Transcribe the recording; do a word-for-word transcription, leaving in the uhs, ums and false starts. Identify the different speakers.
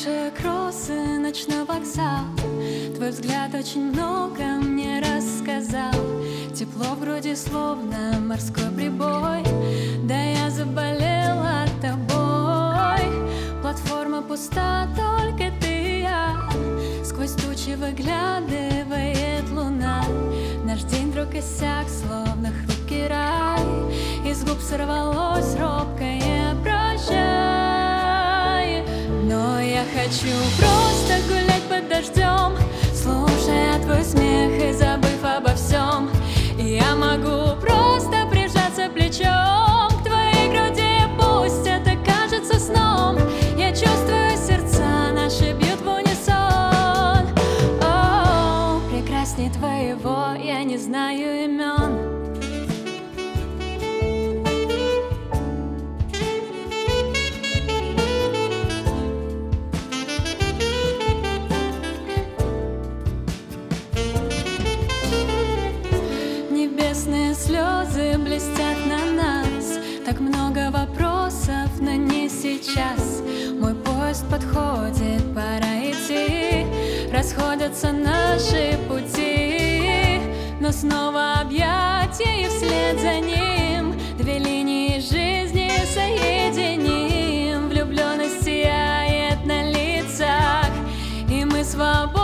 Speaker 1: Хорошие кроссы, ночной вокзал. Твой взгляд очень много мне рассказал. Тепло в груди, словно морской прибой. Да я заболела тобой. Платформа пуста, только ты и я. Сквозь тучи выглядывает луна. Наш день вдруг иссяк, словно хрупкий рай. Из губ сорвалось робкое прощай. Но я хочу просто гулять под дождем, слушая твой смех и забыв обо всем. Я могу просто прижаться плечом к твоей груди, пусть это кажется сном. Я чувствую, сердца наши бьют в унисон. О, прекрасней твоего я не знаю имен. Небесные слезы блестят на нас. Так много вопросов, но не сейчас. Мой поезд подходит, пора идти. Расходятся наши пути, но снова объятия и вслед за ним две линии жизни соединим. Влюбленность сияет на лицах, и мы свободны.